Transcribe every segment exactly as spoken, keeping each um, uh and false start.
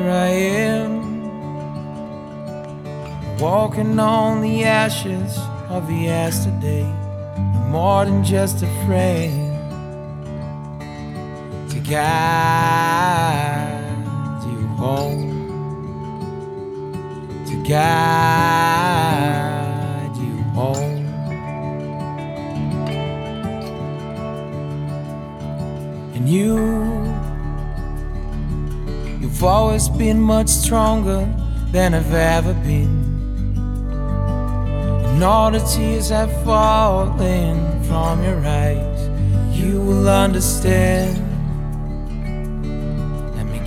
here I am, walking on the ashes of the yesterday. I'm more than just a friend to guide you home, to guide you home. And you, you've always been much stronger than I've ever been. And all the tears have fallen from your eyes, you will understand. Let me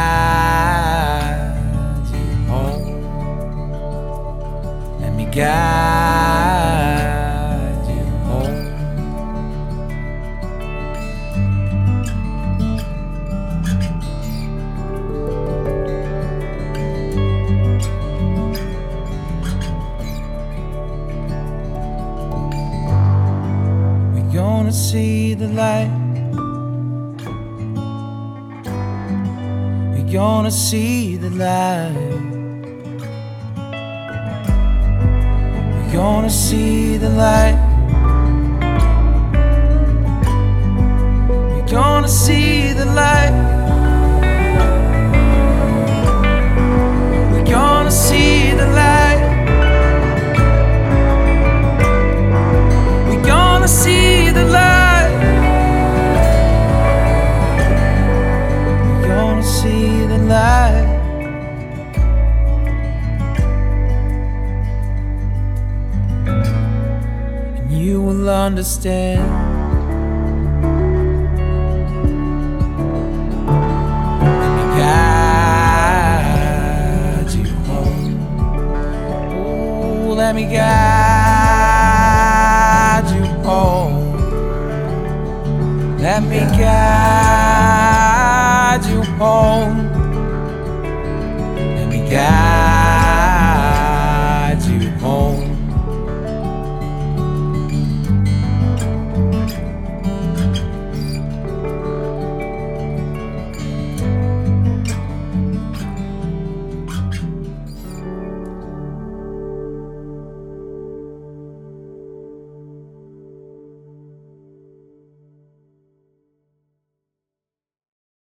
guide you home. Let me guide you home. We're gonna see the light. We're gonna see the light. We're gonna see the light. We're gonna see the light. We're gonna see the light. We're gonna see the light. We're gonna see the light. And you will understand. Let me guide you home. Oh, let me guide you home. Let me guide you home.